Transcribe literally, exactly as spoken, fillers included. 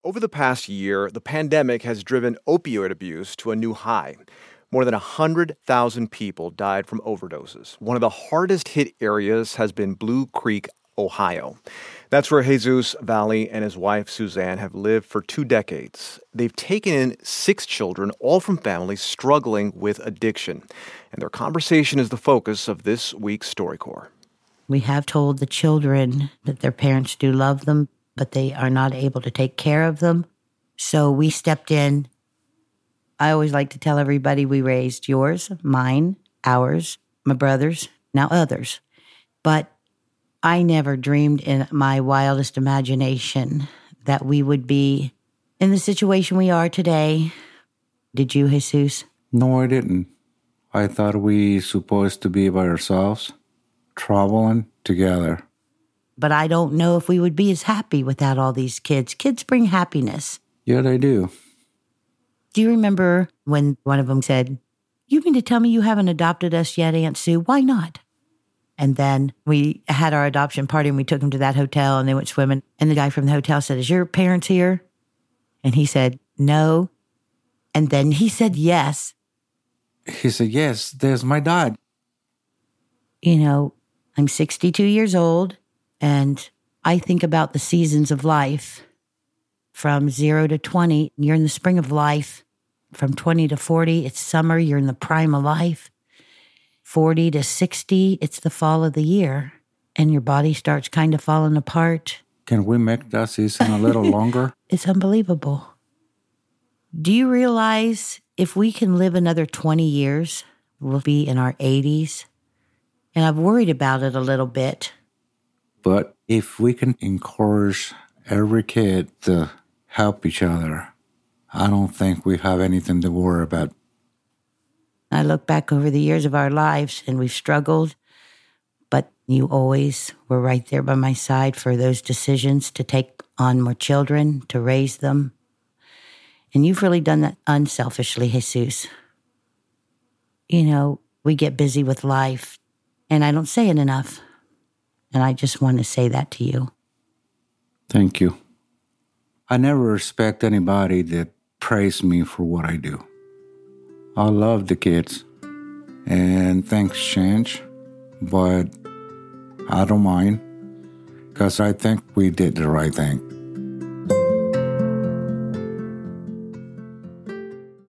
Over the past year, the pandemic has driven opioid abuse to a new high. More than one hundred thousand people died from overdoses. One of the hardest hit areas has been Blue Creek, Ohio. That's where Jesus Valley and his wife Suzanne have lived for two decades. They've taken in six children, all from families struggling with addiction. And their conversation is the focus of this week's StoryCorps. We have told the children that their parents do love them, but they are not able to take care of them. So we stepped in. I always like to tell everybody we raised yours, mine, ours, my brother's, now others. But I never dreamed in my wildest imagination that we would be in the situation we are today. Did you, Jesus? No, I didn't. I thought we supposed to be by ourselves, traveling together. But I don't know if we would be as happy without all these kids. Kids bring happiness. Yeah, they do. Do you remember when one of them said, "You mean to tell me you haven't adopted us yet, Aunt Sue? Why not?" And then we had our adoption party and we took them to that hotel and they went swimming. And the guy from the hotel said, "Is your parents here?" And he said, "No." And then he said, "Yes." He said, "Yes, there's my dad." You know, I'm sixty-two years old and I think about the seasons of life. From zero to twenty, you're in the spring of life. From twenty to forty, it's summer, you're in the prime of life. forty to sixty, it's the fall of the year. And your body starts kind of falling apart. Can we make that season a little longer? It's unbelievable. Do you realize if we can live another twenty years, we'll be in our eighties? And I've worried about it a little bit. But if we can encourage every kid to help each other, I don't think we have anything to worry about. I look back over the years of our lives and we've struggled, but you always were right there by my side for those decisions to take on more children, to raise them. And you've really done that unselfishly, Jesus. You know, we get busy with life, and I don't say it enough. And I just want to say that to you. Thank you. I never respect anybody that praise me for what I do. I love the kids, and things change, but I don't mind, because I think we did the right thing.